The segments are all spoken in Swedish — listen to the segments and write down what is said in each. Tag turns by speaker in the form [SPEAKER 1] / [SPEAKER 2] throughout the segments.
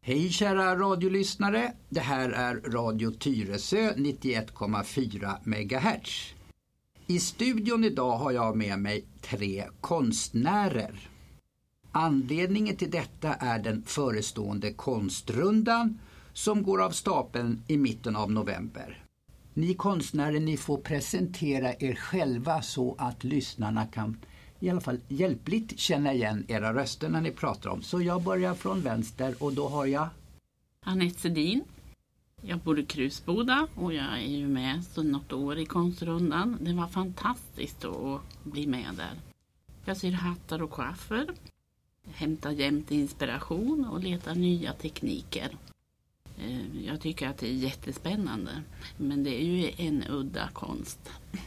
[SPEAKER 1] Hej kära radiolyssnare, det här är Radio Tyresö 91,4 MHz. I studion idag har jag med mig 3 konstnärer. Anledningen till detta är den förestående konstrundan som går av stapeln i mitten av november. Ni konstnärer, ni får presentera er själva så att lyssnarna kan i alla fall hjälpligt känna igen era röster när ni pratar om. Så jag börjar från vänster och då har jag
[SPEAKER 2] Anette Sedin. Jag bor i Krusboda och jag är ju med så något år i konstrundan. Det var fantastiskt att bli med där. Jag syr hattar och coiffer, hämtar jämt inspiration och letar nya tekniker. Jag tycker att det är jättespännande, men det är ju en udda konst.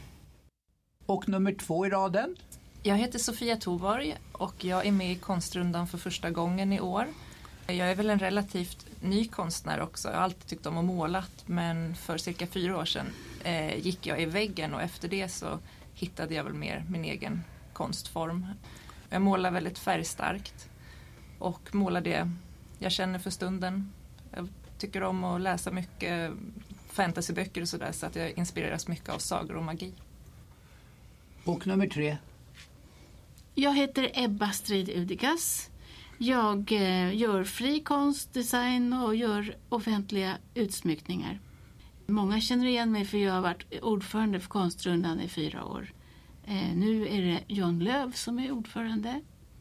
[SPEAKER 1] Och nummer 2 i raden.
[SPEAKER 3] Jag heter Sofia Toborg och jag är med i konstrundan för första gången i år. Jag är väl en relativt ny konstnär också. Jag har alltid tyckt om att måla, men för cirka 4 år sedan gick jag i väggen och efter det så hittade jag väl mer min egen konstform. Jag målar väldigt färgstarkt och målar det jag känner för stunden. Jag tycker om att läsa mycket fantasyböcker och sådär, så att jag inspireras mycket av sagor och magi.
[SPEAKER 1] Och nummer 3.
[SPEAKER 2] Jag heter Ebba Strid Udigas. Jag gör fri konstdesign och gör offentliga utsmyckningar. Många känner igen mig för jag har varit ordförande för konstrundan i 4 år. Nu är det John Löv som är ordförande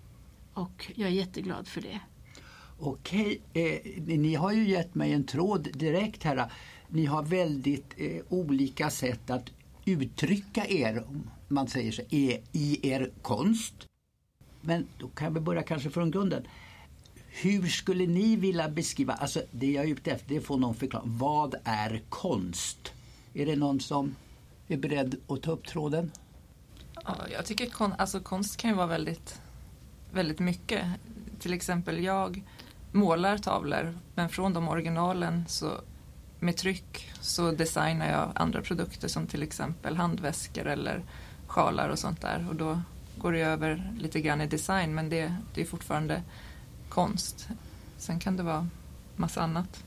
[SPEAKER 2] och jag är jätteglad för det.
[SPEAKER 1] Okej, ni har ju gett mig en tråd direkt här. Ni har väldigt olika sätt att uttrycka er, om man säger så, i er konst. Men då kan vi börja kanske från grunden. Hur skulle ni vilja beskriva, alltså det jag är ute efter, det får någon förklara. Vad är konst? Är det någon som är beredd att ta upp tråden?
[SPEAKER 3] Ja, jag tycker konst kan ju vara väldigt, väldigt mycket. Till exempel jag målar tavlor, men från de originalen så med tryck så designar jag andra produkter som till exempel handväskor eller sjalar och sånt där. Och då går det över lite grann i design, men det är fortfarande konst. Sen kan det vara massa annat.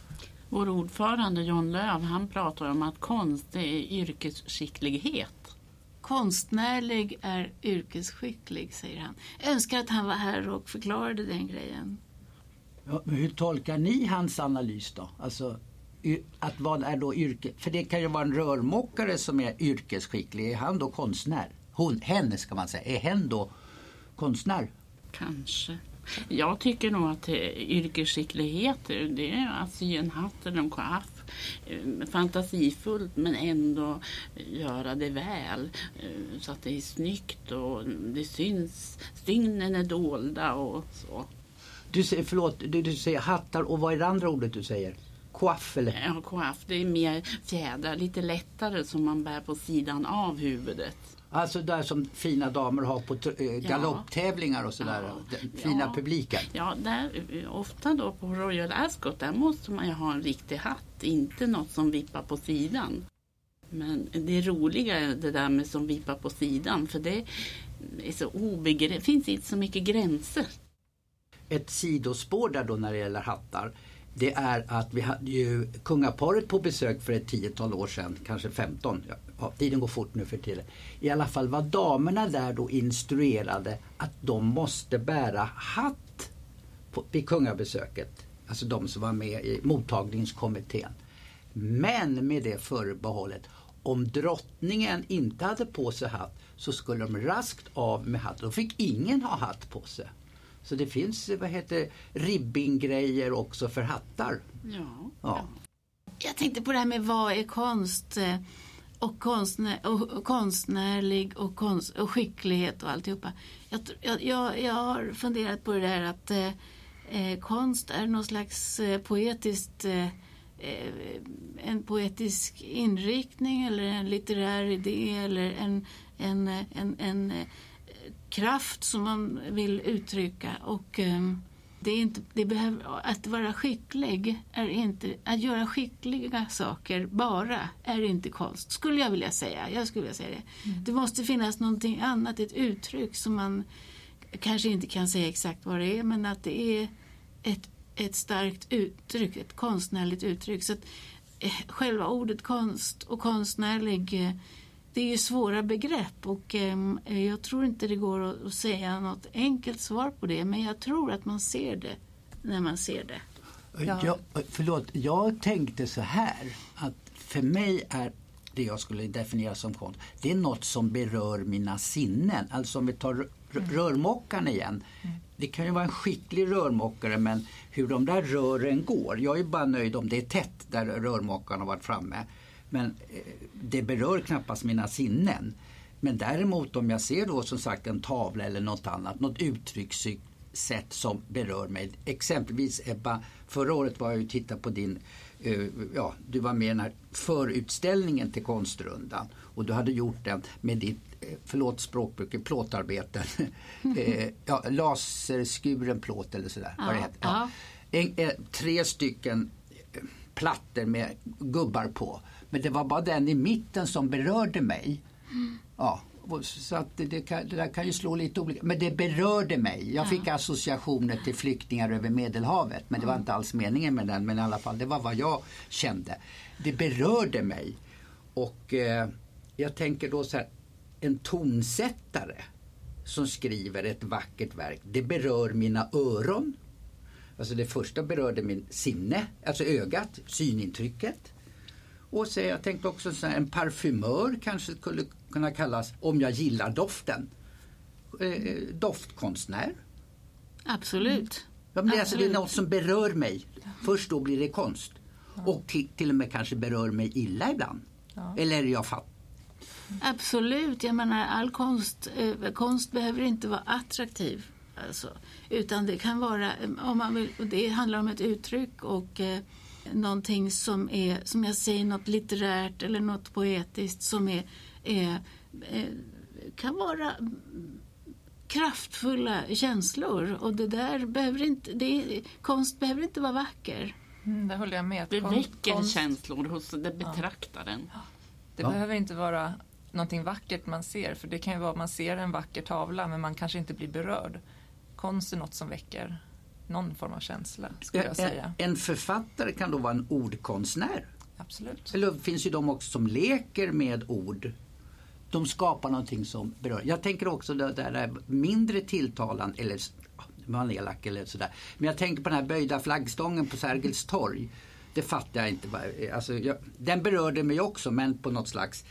[SPEAKER 2] Vår ordförande John Löv, han pratar om att konst är yrkesskicklighet. Konstnärlig är yrkesskicklig, säger han. Jag önskar att han var här och förklarade den grejen.
[SPEAKER 1] Ja, men hur tolkar ni hans analys då? Alltså, att vad är då yrke? För det kan ju vara en rörmokare som är yrkesskicklig. Är han då konstnär? Henne ska man säga. Är hen då konstnär?
[SPEAKER 2] Kanske. Jag tycker nog att yrkesskicklighet, det är att sy en hatt eller en coiff. Fantasifullt men ändå göra det väl. Så att det är snyggt och det syns. Stygnen är dolda och så.
[SPEAKER 1] Du säger, du säger hattar, och vad är det andra ordet du säger? Coiff eller?
[SPEAKER 2] Ja, coiff. Det är mer fjädrar, lite lättare som man bär på sidan av huvudet.
[SPEAKER 1] Alltså där som fina damer har på galopptävlingar och sådär.
[SPEAKER 2] Ja.
[SPEAKER 1] Fina publiken.
[SPEAKER 2] Ja, där, ofta då på Royal Ascot, där måste man ju ha en riktig hatt. Inte något som vippar på sidan. Men det roliga är det där med som vippar på sidan. För det är så finns inte så mycket gränser.
[SPEAKER 1] Ett sidospår där då när det gäller hattar, det är att vi hade ju kungaparet på besök för ett 10-tal år sedan, kanske 15. Ja, tiden går fort nu för tiden. I alla fall var damerna där då instruerade att de måste bära hatt vid kungabesöket. Alltså de som var med i mottagningskommittén. Men med det förbehållet, om drottningen inte hade på sig hatt så skulle de raskt av med hatt. Då fick ingen ha hatt på sig. Så det finns, ribbinggrejer också för hattar.
[SPEAKER 2] Ja. Jag tänkte på det här med vad är konst och konstnärlig och skicklighet och alltihopa. Jag har funderat på det där att konst är någon slags en poetisk inriktning eller en litterär idé eller en kraft som man vill uttrycka, och det behöver, att vara skicklig är inte, att göra skickliga saker bara är inte konst, skulle jag vilja säga. Det. Det måste finnas någonting annat, ett uttryck som man kanske inte kan säga exakt vad det är, men att det är ett starkt uttryck, ett konstnärligt uttryck. Så att, själva ordet konst och konstnärlig, det är ju svåra begrepp och jag tror inte det går att säga något enkelt svar på det, men jag tror att man ser det när man ser det.
[SPEAKER 1] Ja. Jag tänkte så här att för mig är det jag skulle definiera som konst, det är något som berör mina sinnen. Alltså om vi tar rörmokaren igen. Det kan ju vara en skicklig rörmokare, men hur de där rören går, jag är bara nöjd om det är tätt där rörmokaren har varit framme. Men det berör knappast mina sinnen. Men däremot om jag ser då som sagt en tavla eller något annat, något uttryckssätt som berör mig. Exempelvis Ebba, förra året var jag ju titta på din, du var med i den här förutställningen till Konstrundan och du hade gjort den med ditt, förlåt språkbruket, plåtarbeten. Laserskuren plåt eller sådär. Vad det heter. 3 stycken plattor med gubbar på. Men det var bara den i mitten som berörde mig. Ja, så att det där kan ju slå lite olika. Men det berörde mig. Jag fick associationer till flyktingar över Medelhavet. Men det var inte alls meningen med den. Men i alla fall, det var vad jag kände. Det berörde mig. Och jag tänker då så här, en tonsättare som skriver ett vackert verk. Det berör mina öron. Alltså det första berörde min sinne, alltså ögat, synintrycket. Och så jag tänkte också så här, en parfymör kanske skulle kunna kallas, om jag gillar doften, doftkonstnär.
[SPEAKER 2] Absolut.
[SPEAKER 1] Ja, men alltså, det är något som berör mig. Först då blir det konst. Och till och med kanske berör mig illa ibland. Eller är jag fatt?
[SPEAKER 2] Absolut, jag menar all konst behöver inte vara attraktiv. Alltså, utan det kan vara, om man vill, och det handlar om ett uttryck och någonting som är, som jag säger, något litterärt eller något poetiskt som kan vara kraftfulla känslor, och det där behöver inte, konst behöver inte vara vacker.
[SPEAKER 3] Det håller jag med.
[SPEAKER 4] Det väcker känslor hos betraktaren.
[SPEAKER 3] Det behöver inte vara någonting vackert man ser, för det kan ju vara att man ser en vacker tavla men man kanske inte blir berörd. Konst är något som väcker någon form av känsla, skulle jag säga.
[SPEAKER 1] En författare kan då vara en ordkonstnär.
[SPEAKER 3] Absolut.
[SPEAKER 1] Eller det finns ju de också som leker med ord. De skapar någonting som berör. Jag tänker också det där är mindre tilltalan, eller man är elak eller sådär. Men jag tänker på den här böjda flaggstången på Sergels torg. Det fattar jag inte. Alltså, den berörde mig också, men på något slags,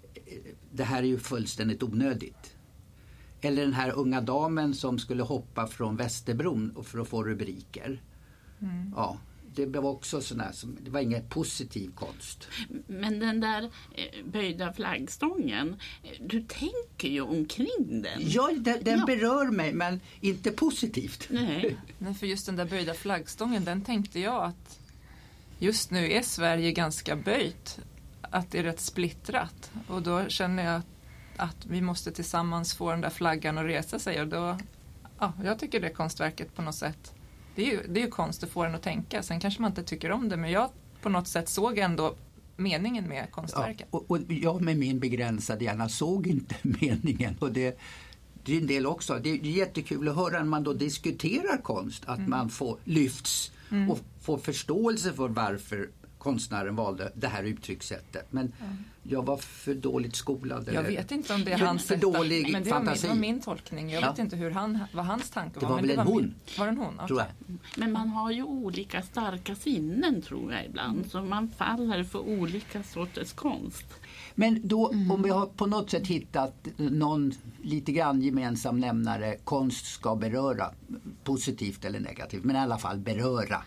[SPEAKER 1] det här är ju fullständigt onödigt. Eller den här unga damen som skulle hoppa från Västerbron för att få rubriker. Ja, det var också sådär, det var ingen positiv konst.
[SPEAKER 4] Men den där böjda flaggstången, du tänker ju omkring den.
[SPEAKER 1] Ja, den berör mig, men inte positivt.
[SPEAKER 4] Nej,
[SPEAKER 3] för just den där böjda flaggstången, den tänkte jag att just nu är Sverige ganska böjt. Att det är rätt splittrat. Och då känner jag att vi måste tillsammans få den där flaggan att resa sig. Och då, jag tycker det konstverket på något sätt, det är ju konst att få den att tänka. Sen kanske man inte tycker om det, men jag på något sätt såg ändå meningen med konstverket.
[SPEAKER 1] Ja, och jag med min begränsade hjärna såg inte meningen. Och det är en del också. Det är jättekul att höra när man då diskuterar konst, att man får lyfts och får förståelse för varför konstnären valde det här uttryckssättet. Men jag var för dåligt skolad.
[SPEAKER 3] Jag vet inte om det är hans
[SPEAKER 1] för dålig
[SPEAKER 3] men det
[SPEAKER 1] fantasi.
[SPEAKER 3] var min tolkning. Jag vet inte vad hans tanke var.
[SPEAKER 1] Det var väl en hon.
[SPEAKER 3] Var en hon?
[SPEAKER 1] Tror jag.
[SPEAKER 4] men man har ju olika starka sinnen, tror jag ibland. Så man faller för olika sorters konst.
[SPEAKER 1] Men då, om vi har på något sätt hittat någon lite grann gemensam nämnare, konst ska beröra, positivt eller negativt, men i alla fall beröra.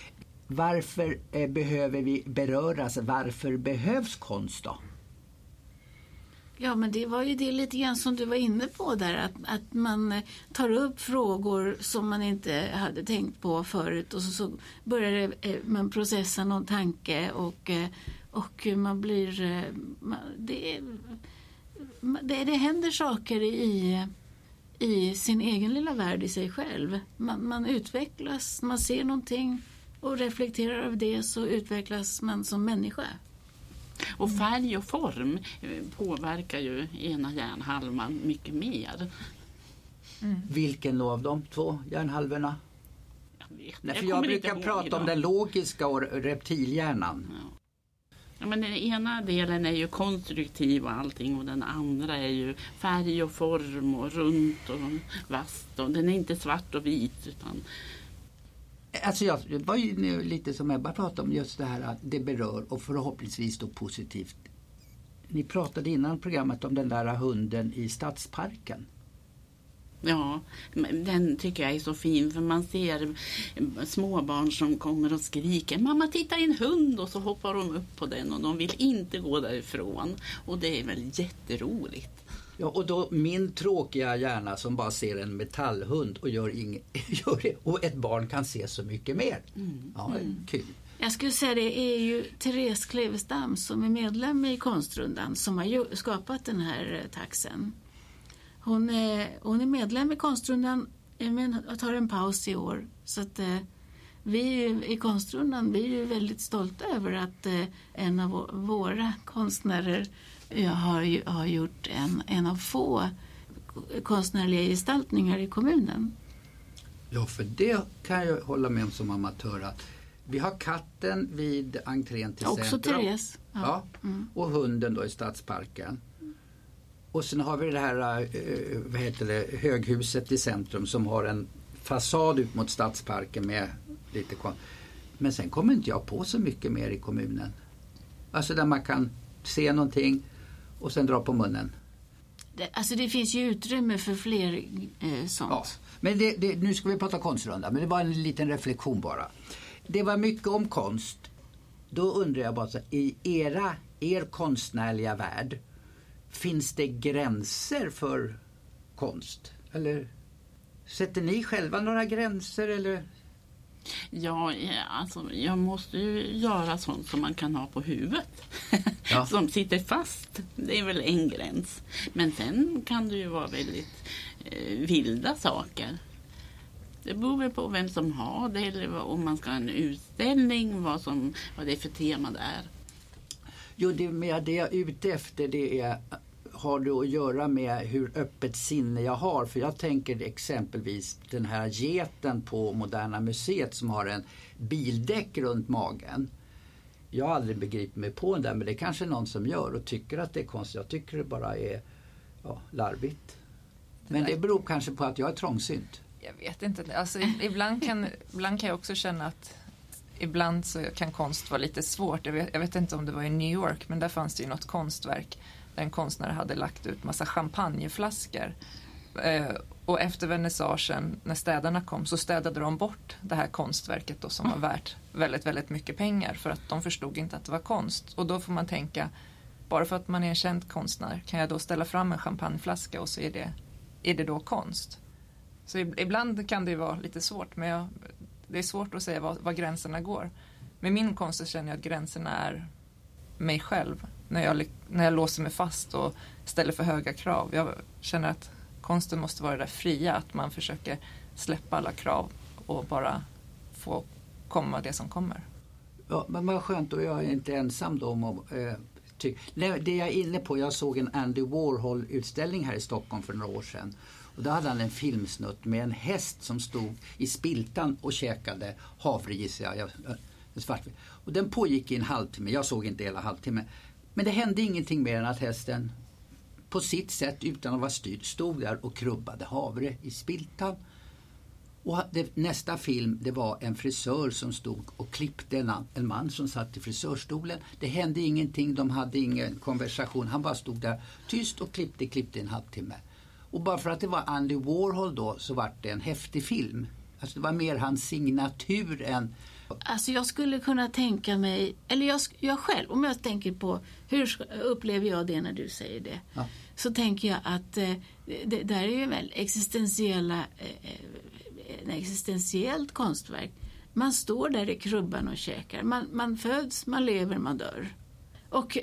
[SPEAKER 1] Varför behöver vi beröras? Varför behövs konst då?
[SPEAKER 2] Ja, men det var ju det lite grann som du var inne på där, att man tar upp frågor som man inte hade tänkt på förut, och så börjar man processa någon tanke och man blir... Det händer saker i sin egen lilla värld i sig själv. Man utvecklas, man ser någonting och reflekterar över det, så utvecklas man som människa.
[SPEAKER 4] Och färg och form påverkar ju ena hjärnhalvan mycket mer.
[SPEAKER 1] Vilken av de 2 hjärnhalvorna?
[SPEAKER 4] Ja,
[SPEAKER 1] Nej, för jag brukar prata om den logiska och reptilhjärnan.
[SPEAKER 4] Ja, men den ena delen är ju konstruktiv och allting och den andra är ju färg och form och runt och vast. Och den är inte svart och vit utan...
[SPEAKER 1] Alltså det var ju nu lite som Ebba pratade om, just det här att det berör och förhoppningsvis då positivt. Ni pratade innan programmet om den där hunden i Stadsparken.
[SPEAKER 4] Ja, den tycker jag är så fin för man ser småbarn som kommer och skriker mamma titta en hund och så hoppar de upp på den och de vill inte gå därifrån och det är väl jätteroligt.
[SPEAKER 1] Ja, och då min tråkiga hjärna som bara ser en metallhund och gör det och ett barn kan se så mycket mer. Ja, kul.
[SPEAKER 2] Jag skulle säga det är ju Therese Klevestam som är medlem i Konstrundan som har skapat den här taxen. Hon är medlem i Konstrundan men tar en paus i år. Så att vi i Konstrundan vi är ju väldigt stolta över att en av våra konstnärer har gjort en av få konstnärliga gestaltningar i kommunen.
[SPEAKER 1] Ja, för det kan jag hålla med om som amatör att vi har katten vid entrén till
[SPEAKER 2] också
[SPEAKER 1] centrum.
[SPEAKER 2] Också Therese.
[SPEAKER 1] Ja. Och hunden då i Stadsparken. Och sen har vi det här höghuset i centrum som har en fasad ut mot Stadsparken med lite men sen kommer inte jag på så mycket mer i kommunen. Alltså där man kan se någonting och sen dra på munnen.
[SPEAKER 2] Det finns ju utrymme för fler sånt. Ja,
[SPEAKER 1] men nu ska vi prata konstrunda, men det var en liten reflektion bara. Det var mycket om konst. Då undrar jag bara så, i er konstnärliga värld finns det gränser för konst? Eller sätter ni själva några gränser eller?
[SPEAKER 4] Ja, alltså jag måste ju göra sånt som man kan ha på huvudet.
[SPEAKER 1] Ja.
[SPEAKER 4] Som sitter fast. Det är väl en gräns. Men sen kan det ju vara väldigt vilda saker. Det beror väl på vem som har det eller om man ska ha en utställning, vad det är för tema det är.
[SPEAKER 1] Jo, det jag är ute efter det har det att göra med hur öppet sinne jag har. För jag tänker exempelvis den här geten på Moderna museet som har en bildäck runt magen. Jag har aldrig begripit mig på den där, men det är kanske någon som gör och tycker att det är konstigt. Jag tycker det bara är larvigt. Men det beror kanske på att jag är trångsynt.
[SPEAKER 3] Jag vet inte. Alltså, ibland kan jag också känna att ibland så kan konst vara lite svårt. Jag vet inte om det var i New York, men där fanns det ju något konstverk där en konstnär hade lagt ut massa champagneflaskor. Och efter vernissagen, när städarna kom, så städade de bort det här konstverket då, som var värt väldigt, väldigt mycket pengar för att de förstod inte att det var konst. Och då får man tänka, bara för att man är en känd konstnär kan jag då ställa fram en champagneflaska och så är det då konst. Så ibland kan det ju vara lite svårt, men det är svårt att säga var gränserna går. Med min konst så känner jag att gränserna är mig själv. När jag låser mig fast och ställer för höga krav. Jag känner att konsten måste vara det där fria, att man försöker släppa alla krav och bara få komma det som kommer.
[SPEAKER 1] Ja, men vad skönt, och jag är inte ensam då om det jag är inne på, jag såg en Andy Warhol-utställning här i Stockholm för några år sedan. Och då hade han en filmsnutt med en häst som stod i spiltan och käkade havre, gissar jag. Och den pågick i en halvtimme. Jag såg inte hela halvtimme. Men det hände ingenting mer än att hästen på sitt sätt utan att vara styrd stod där och krubbade havre i spiltan. Och nästa film, det var en frisör som stod och klippte en man som satt i frisörstolen. Det hände ingenting, de hade ingen konversation. Han bara stod där tyst och klippte en halvtimme. Och bara för att det var Andy Warhol då så var det en häftig film. Alltså det var mer hans signatur än...
[SPEAKER 2] Alltså jag skulle kunna tänka mig, eller jag själv, om jag tänker på hur upplever jag det när du säger det. Ja. Så tänker jag att det där är ju väl existentiellt konstverk. Man står där i krubban och käkar. Man föds, man lever, man dör. Och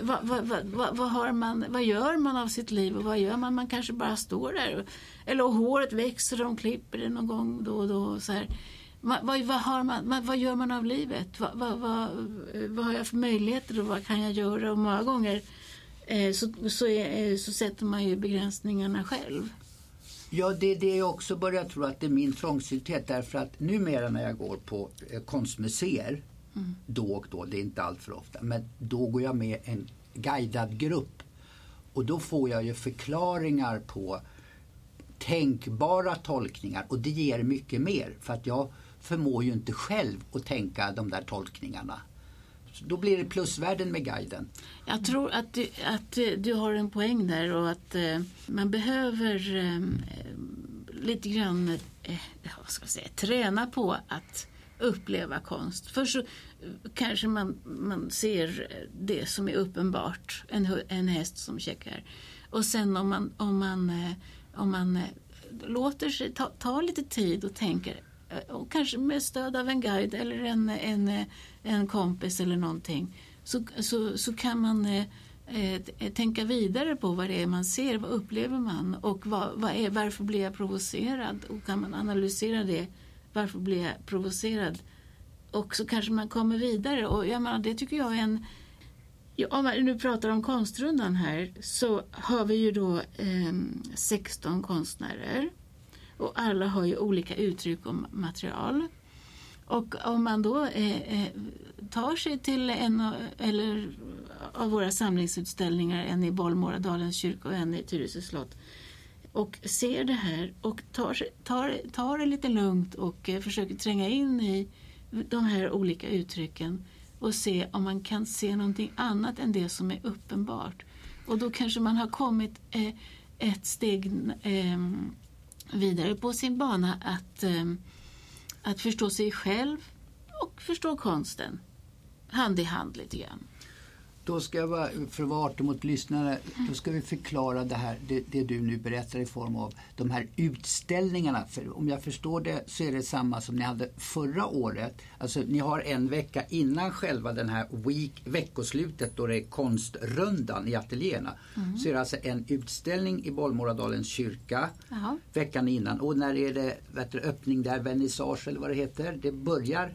[SPEAKER 2] vad gör man av sitt liv och vad gör man? Man kanske bara står där. Eller håret växer och de klipper det någon gång då och då. Så här. Vad gör man av livet? Vad har jag för möjligheter och vad kan jag göra? Och många gånger så sätter man ju begränsningarna själv.
[SPEAKER 1] Ja, det är det jag också börjar tro att det är min trångsynthet. Därför att numera när jag går på konstmuseer, då och då, det är inte allt för ofta, men då går jag med en guidad grupp. Och då får jag ju förklaringar på tänkbara tolkningar. Och det ger mycket mer. För att jag förmår ju inte själv att tänka de där tolkningarna. Så då blir det plusvärden med guiden.
[SPEAKER 2] Jag tror att du har en poäng där och att man behöver lite grann vad ska jag säga, träna på att uppleva konst. Först så kanske man ser det som är uppenbart, en häst som checkar. Och sen om man låter sig ta lite tid och tänker, och kanske med stöd av en guide eller en kompis eller någonting, så kan man tänka vidare på vad det är man ser, vad upplever man och varför blir jag provocerad, och kan man analysera det, varför blir jag provocerad, och så kanske man kommer vidare. Och jag menar, det tycker jag är om man nu pratar om konstrundan här, så har vi ju då 16 konstnärer och alla har ju olika uttryck och material. Och om man då tar sig till en eller av våra samlingsutställningar, en i Bollmoradalens kyrka och en i Tyresö slott, och ser det här och tar det lite lugnt och försöker tränga in i de här olika uttrycken och se om man kan se någonting annat än det som är uppenbart. Och då kanske man har kommit ett steg vidare på sin bana att förstå sig själv och förstå konsten hand i hand lite grann.
[SPEAKER 1] Då ska jag för att vara artig mot lyssnare, då ska vi förklara det här, det du nu berättar i form av de här utställningarna. För om jag förstår det så är det samma som ni hade förra året. Alltså ni har en vecka innan själva den här veckoslutet då det är konstrundan i ateljéerna. Så är det alltså en utställning i Bollmoradalens kyrka veckan innan. Och när är det öppning där, vernissage eller vad det heter? Det börjar?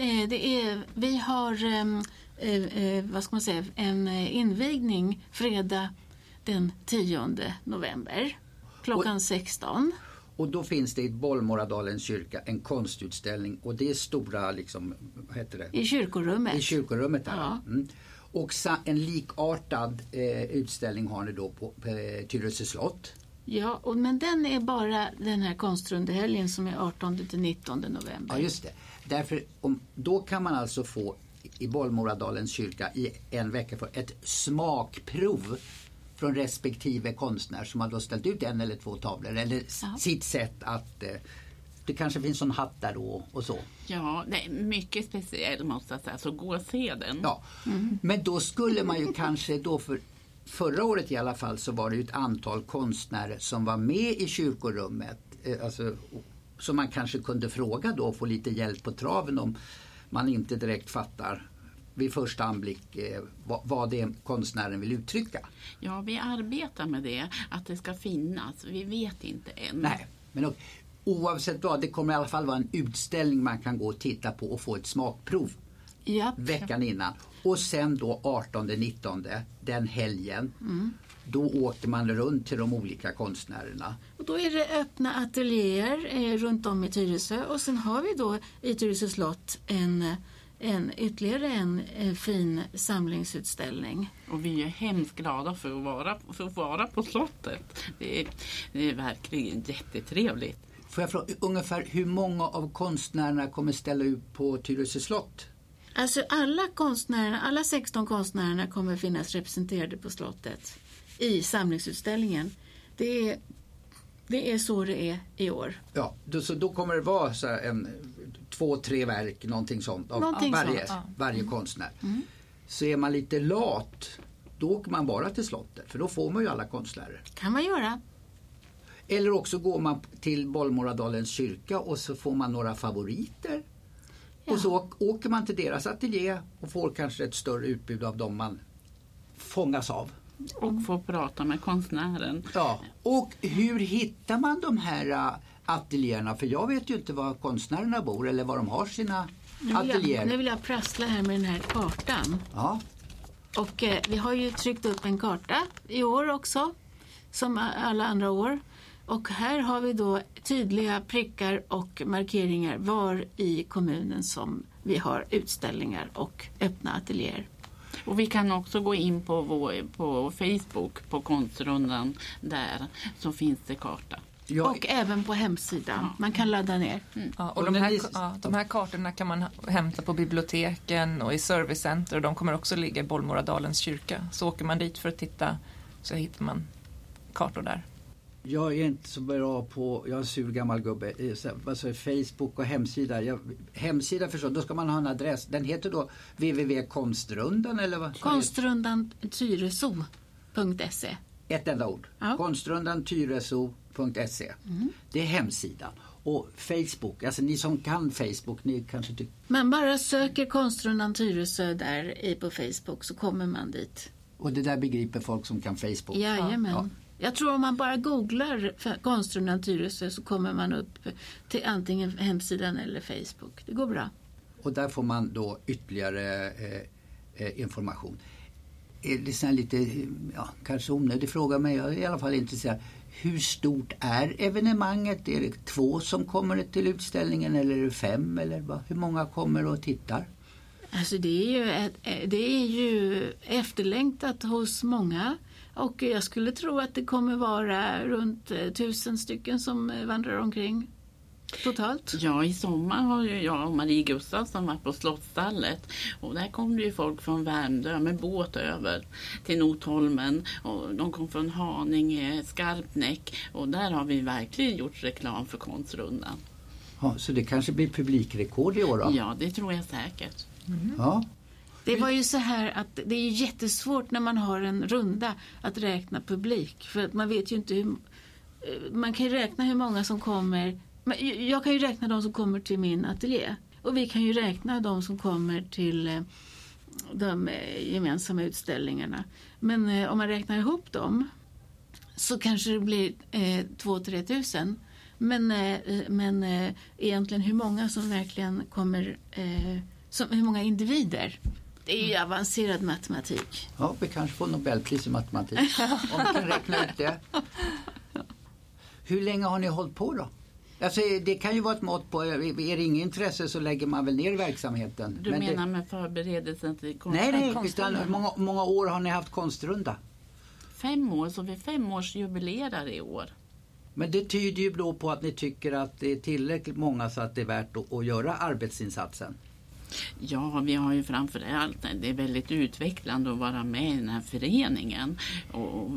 [SPEAKER 2] Vi har vad ska man säga, en invigning fredag den 10 november klockan 16.
[SPEAKER 1] Och då finns det i Bollmoradalens kyrka en konstutställning, och det är stora liksom, vad heter det?
[SPEAKER 2] I kyrkorummet.
[SPEAKER 1] I kyrkorummet där. Ja. Och en likartad utställning har ni då på Tyresö slott.
[SPEAKER 2] Ja, men den är bara den här konstrundehelgen som är 18 till 19 november.
[SPEAKER 1] Ja, just det. Därför då kan man alltså få i Bollmoradalens kyrka i en vecka för ett smakprov från respektive konstnär som har då ställt ut en eller två tavlor eller sitt sätt att det kanske finns en hatt där då och så.
[SPEAKER 4] Ja, det är mycket speciellt måste jag säga, så gå och se den.
[SPEAKER 1] Ja, men då skulle man ju kanske då förra året i alla fall så var det ju ett antal konstnärer som var med i kyrkorummet, alltså, som man kanske kunde fråga då och få lite hjälp på traven om man inte direkt fattar vid första anblick vad det är konstnären vill uttrycka.
[SPEAKER 4] Ja, vi arbetar med det, att det ska finnas. Vi vet inte än.
[SPEAKER 1] Nej, men oavsett vad, det kommer i alla fall vara en utställning man kan gå och titta på och få ett smakprov veckan innan. Och sen då 18-19, den helgen, då åker man runt till de olika konstnärerna.
[SPEAKER 2] Och då är det öppna ateljéer runt om i Tyresö, och sen har vi då i Tyresö slott ytterligare en fin samlingsutställning.
[SPEAKER 4] Och vi är hemskt glada för att vara på slottet. Det är verkligen jättetrevligt.
[SPEAKER 1] Får jag fråga ungefär hur många av konstnärerna kommer ställa ut på Tyresö slott?
[SPEAKER 2] Alltså alla 16 konstnärerna kommer finnas representerade på slottet i samlingsutställningen. Det är så det är i år.
[SPEAKER 1] Ja, så då kommer det vara så här 2-3 verk, någonting sånt av varje konstnär. Så är man lite lat, då åker man bara till slottet, för då får man ju alla konstnärer.
[SPEAKER 2] Kan man göra.
[SPEAKER 1] Eller också går man till Bollmoradalens kyrka och så får man några favoriter. Ja. Och så åker man till deras ateljé och får kanske ett större utbud av dem man fångas av.
[SPEAKER 4] Och får prata med konstnären.
[SPEAKER 1] Ja, och hur hittar man de här ateljéerna? För jag vet ju inte var konstnärerna bor eller var de har sina ateljéer.
[SPEAKER 2] Nu vill jag prassla här med den här kartan.
[SPEAKER 1] Ja.
[SPEAKER 2] Och vi har ju tryckt upp en karta i år också, som alla andra år. Och här har vi då tydliga prickar och markeringar var i kommunen som vi har utställningar och öppna ateljéer.
[SPEAKER 4] Och vi kan också gå in på Facebook, på Konstrundan, där så finns det karta.
[SPEAKER 1] Ja,
[SPEAKER 2] Och även på hemsidan. Man kan ladda ner.
[SPEAKER 3] Ja, och de här kartorna kan man hämta på biblioteken och i servicecenter, och de kommer också ligga i Bollmoradalens kyrka. Så åker man dit för att titta så hittar man kartor där.
[SPEAKER 1] jag är inte så bra på, jag är en sur gammal gubbe, alltså Facebook och hemsida. Hemsida förstås, då ska man ha en adress. Den heter då www.konstrundan eller vad?
[SPEAKER 2] Konstrundantyreso.se.
[SPEAKER 1] Ett enda ord.
[SPEAKER 2] Ja.
[SPEAKER 1] Konstrundantyreso.se. Det är hemsidan. Och Facebook, alltså ni som kan Facebook, ni kanske tycker...
[SPEAKER 2] Man bara söker Konstrundan Tyresö där på Facebook så kommer man dit.
[SPEAKER 1] Och det där begriper folk som kan Facebook.
[SPEAKER 2] Jajamän.
[SPEAKER 1] Ja.
[SPEAKER 2] Jag tror om man bara googlar Konstrundan Tyresö så kommer man upp till antingen hemsidan eller Facebook. Det går bra.
[SPEAKER 1] Och där får man då ytterligare information. Är det så här lite, kanske onödig fråga, men jag är i alla fall intresserad. Hur stort är evenemanget? Är det 2 som kommer till utställningen eller är det 5? Eller vad? Hur många kommer och tittar?
[SPEAKER 2] Alltså det är ju efterlängtat hos många. Och jag skulle tro att det kommer vara runt 1000 stycken som vandrar omkring totalt.
[SPEAKER 4] Ja, i sommar har ju jag och Marie Gustafsson varit på Slottsstallet. Och där kom det ju folk från Värmdö med båt över till Notholmen. Och de kom från Haninge, Skarpnäck. Och där har vi verkligen gjort reklam för Konstrundan.
[SPEAKER 1] Ja, så det kanske blir publikrekord i år då?
[SPEAKER 4] Ja, det tror jag säkert.
[SPEAKER 2] Mm.
[SPEAKER 1] Ja.
[SPEAKER 2] Det var ju så här att det är jättesvårt när man har en runda att räkna publik. För att man vet ju inte hur... Man kan ju räkna hur många som kommer... Jag kan ju räkna de som kommer till min ateljé. Och vi kan ju räkna de som kommer till de gemensamma utställningarna. Men om man räknar ihop dem så kanske det blir 2-3 tusen. Men egentligen hur många som verkligen kommer... hur många individer? Det är ju avancerad matematik.
[SPEAKER 1] Ja, vi kanske får Nobelpris i matematik. Om vi kan räkna ut det. Hur länge har ni hållit på då? Alltså, det kan ju vara ett mått på, är det inget intresse så lägger man väl ner verksamheten.
[SPEAKER 4] Du menar med förberedelsen till
[SPEAKER 1] Nej, utan många år har ni haft Konstrunda?
[SPEAKER 4] 5 år, så vi 5-årsjubilerar i år.
[SPEAKER 1] Men det tyder ju då på att ni tycker att det är tillräckligt många så att det är värt att göra arbetsinsatsen.
[SPEAKER 4] Ja, vi har ju framförallt, det är väldigt utvecklande att vara med i den här föreningen. Och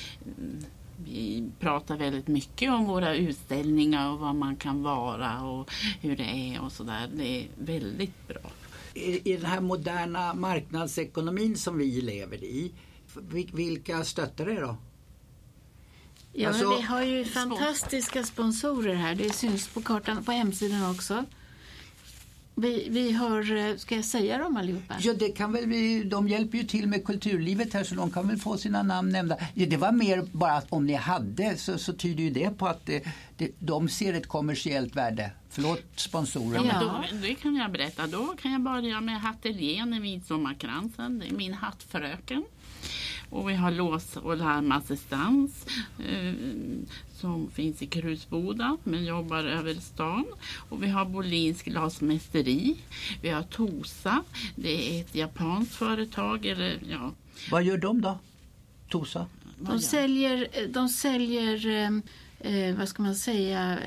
[SPEAKER 4] vi pratar väldigt mycket om våra utställningar och vad man kan vara och hur det är och sådär. Det är väldigt bra.
[SPEAKER 1] I den här moderna marknadsekonomin som vi lever i, vilka stöttar det då?
[SPEAKER 2] Ja,
[SPEAKER 1] alltså,
[SPEAKER 2] vi har ju fantastiska sponsorer här. Det syns på kartan, på hemsidan också. Vi har, ska jag säga dem allihopa?
[SPEAKER 1] Ja, det kan väl de hjälper ju till med kulturlivet här så de kan väl få sina namn nämnda. Ja, det var mer bara att om ni hade så tyder ju det på att de ser ett kommersiellt värde. Förlåt, sponsorer.
[SPEAKER 4] Ja, men det kan jag berätta. Då kan jag börja med ateljén i Midsommarkransen. Det är min hattfröken. Och vi har lås- och larmassistans som finns i Krusboda men jobbar över stan. Och vi har Bolins glasmästeri. Vi har Tosa. Det är ett japanskt företag. Eller, ja.
[SPEAKER 1] Vad gör de då? Tosa?
[SPEAKER 2] De säljer vad ska man säga,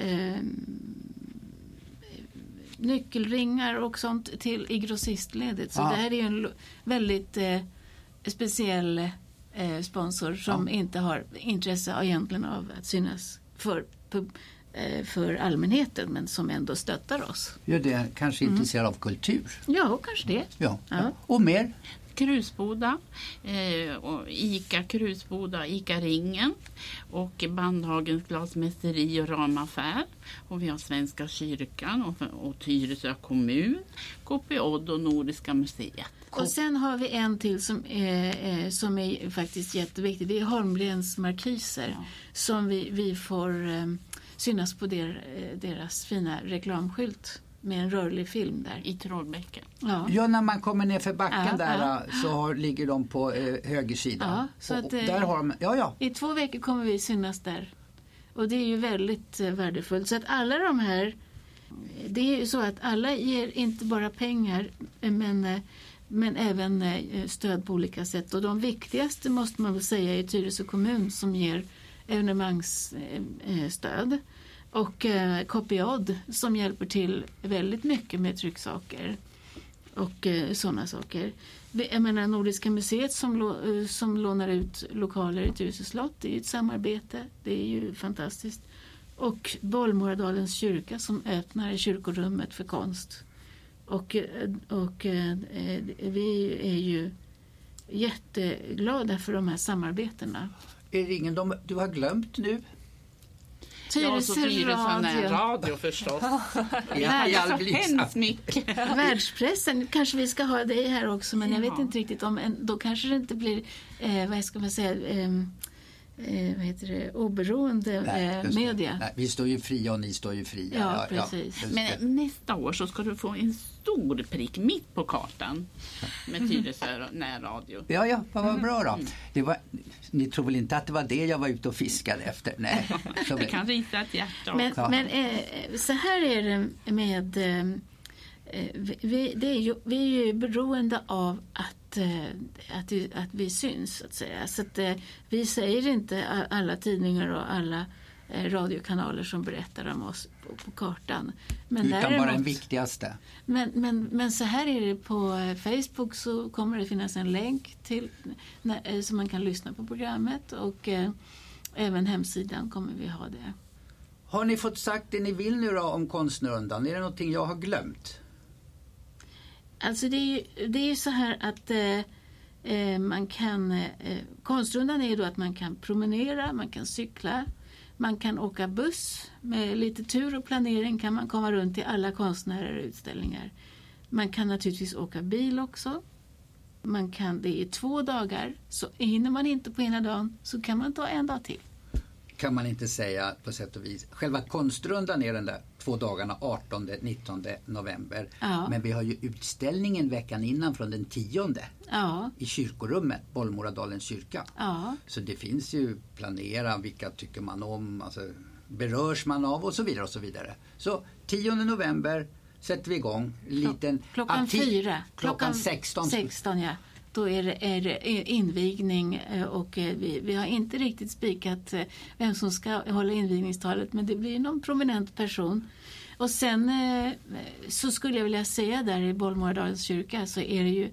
[SPEAKER 2] nyckelringar och sånt i grossistledet. Så det här är ju en väldigt speciell sponsor som inte har intresse egentligen av att synas för allmänheten men som ändå stöttar oss.
[SPEAKER 1] Ja, det är kanske intresserad av kultur.
[SPEAKER 2] Ja, kanske det.
[SPEAKER 1] Ja. Och mer?
[SPEAKER 4] Krusboda, och Ica Krusboda, Ica Ringen och Bandhagens glasmästeri och ramaffär. Och vi har Svenska kyrkan och Tyresö kommun, KP Odd och Nordiska museet.
[SPEAKER 2] Och sen har vi en till som är faktiskt jätteviktig. Det är Holmgrens markiser som vi får synas på deras fina reklamskylt med en rörlig film där.
[SPEAKER 4] I Trollbäcken.
[SPEAKER 1] Ja, när man kommer ner för backen så ligger de på höger sida.
[SPEAKER 2] Ja, så att,
[SPEAKER 1] där har de,
[SPEAKER 2] I 2 veckor kommer vi synas där. Och det är ju väldigt värdefullt. Så att alla de här, det är ju så att alla ger inte bara pengar men även stöd på olika sätt. Och de viktigaste måste man väl säga är Tyresö kommun som ger evenemangsstöd. Och Kopiod som hjälper till väldigt mycket med trycksaker och sådana saker. Jag menar Nordiska museet som lånar ut lokaler i Tyresö slott, det är ju ett samarbete, det är ju fantastiskt. Och Bollmoradalens kyrka som öppnar kyrkorummet för konst. Och vi är ju jätteglada för de här samarbetena.
[SPEAKER 1] Är det ingen du har glömt nu?
[SPEAKER 2] Tyresö
[SPEAKER 4] radio förstås.
[SPEAKER 1] Hemskt
[SPEAKER 4] mycket.
[SPEAKER 2] Världspressen, kanske vi ska ha det här också, men jag vet inte riktigt om, då kanske det inte blir, vad ska man säga, vad heter det, oberoende media.
[SPEAKER 1] Nej, vi står ju fria och ni står ju fria.
[SPEAKER 2] Ja, precis.
[SPEAKER 4] Men nästa år så ska du få en stor prick mitt på kartan med Tyresö närradio.
[SPEAKER 1] Ja, vad bra då. Ni tror väl inte att det var det jag var ute och fiskade efter? Nej.
[SPEAKER 4] Det kan rita ett hjärta.
[SPEAKER 2] Men så här är det med vi är ju beroende av att vi syns, så att säga. Så att vi säger inte alla tidningar och alla radiokanaler som berättar om oss på kartan. Men
[SPEAKER 1] utan
[SPEAKER 2] däremot,
[SPEAKER 1] bara den viktigaste.
[SPEAKER 2] Men så här är det på Facebook, så kommer det finnas en länk till så man kan lyssna på programmet, och även hemsidan kommer vi ha det.
[SPEAKER 1] Har ni fått sagt det ni vill nu då om Konstrundan? Är det någonting jag har glömt?
[SPEAKER 2] Alltså det är ju så här att man kan, Konstrundan är ju då att man kan promenera, man kan cykla, man kan åka buss. Med lite tur och planering kan man komma runt till alla konstnärer och utställningar. Man kan naturligtvis åka bil också. Det är 2 dagar, så hinner man inte på ena dagen så kan man ta en dag till.
[SPEAKER 1] Kan man inte säga på sätt och vis. Själva Konstrundan är den där 2 dagarna 18-19 november.
[SPEAKER 2] Ja.
[SPEAKER 1] Men vi har ju utställningen veckan innan från den 10:e i kyrkorummet, Bollmoradalens kyrka.
[SPEAKER 2] Ja.
[SPEAKER 1] Så det finns ju planera, vilka tycker man om, alltså, berörs man av och så vidare och så vidare. Så 10 november sätter vi igång.
[SPEAKER 2] Klockan 4.
[SPEAKER 1] Klockan 16.
[SPEAKER 2] 16, ja. Då är det invigning, och vi har inte riktigt spikat vem som ska hålla invigningstalet, men det blir någon prominent person. Och sen så skulle jag vilja säga, där i Bollmoradalens kyrka så är det ju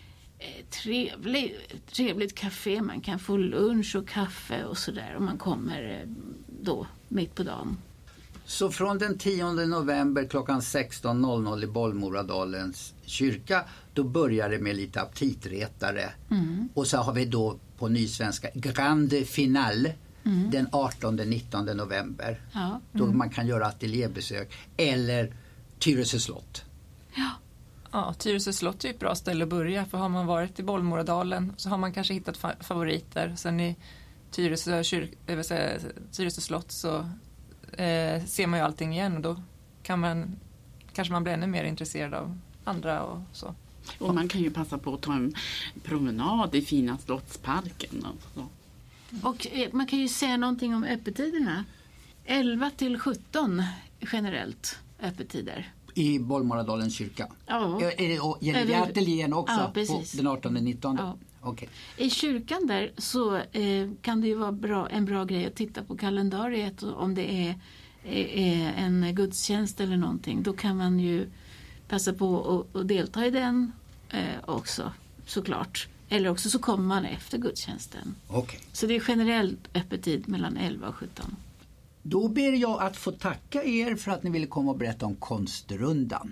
[SPEAKER 2] trevligt café, man kan få lunch och kaffe och sådär, och man kommer då mitt på dagen.
[SPEAKER 1] Så från den 10 november klockan 16.00 i Bollmoradalens kyrka, då börjar det med lite aptitretare. Och så har vi då på nysvenska grande final den 18-19 november.
[SPEAKER 2] Ja.
[SPEAKER 1] Då man kan göra ateljébesök eller Tyresö slott.
[SPEAKER 3] Ja, Tyresö slott är ett bra ställe att börja, för har man varit i Bollmoradalen så har man kanske hittat favoriter. Sen i Tyresö slott så ser man ju allting igen, och då kanske man blir ännu mer intresserad av andra och så.
[SPEAKER 4] Och man kan ju passa på att ta en promenad i fina slottsparken.
[SPEAKER 2] Och man kan ju säga någonting om öppettiderna. 11-17 generellt öppettider.
[SPEAKER 1] I Bollmoradalens kyrka.
[SPEAKER 2] Ja.
[SPEAKER 1] Gäller det ateljén också på den 18-19?
[SPEAKER 2] Ja.
[SPEAKER 1] Okay.
[SPEAKER 2] I kyrkan där så kan det ju vara en bra grej att titta på kalendariet, om det är en gudstjänst eller någonting. Då kan man ju passa på att delta i den också, såklart. Eller också så kommer man efter gudstjänsten.
[SPEAKER 1] Okay.
[SPEAKER 2] Så det är generellt öppettid mellan 11 och 17.
[SPEAKER 1] Då ber jag att få tacka er för att ni ville komma och berätta om Konstrundan.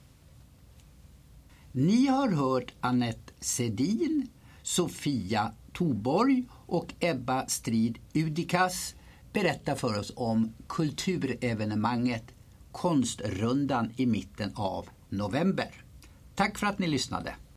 [SPEAKER 1] Ni har hört Annette Sedin, Sofia Toborg och Ebba Strid Udikas berätta för oss om kulturevenemanget Konstrundan i mitten av november. Tack för att ni lyssnade.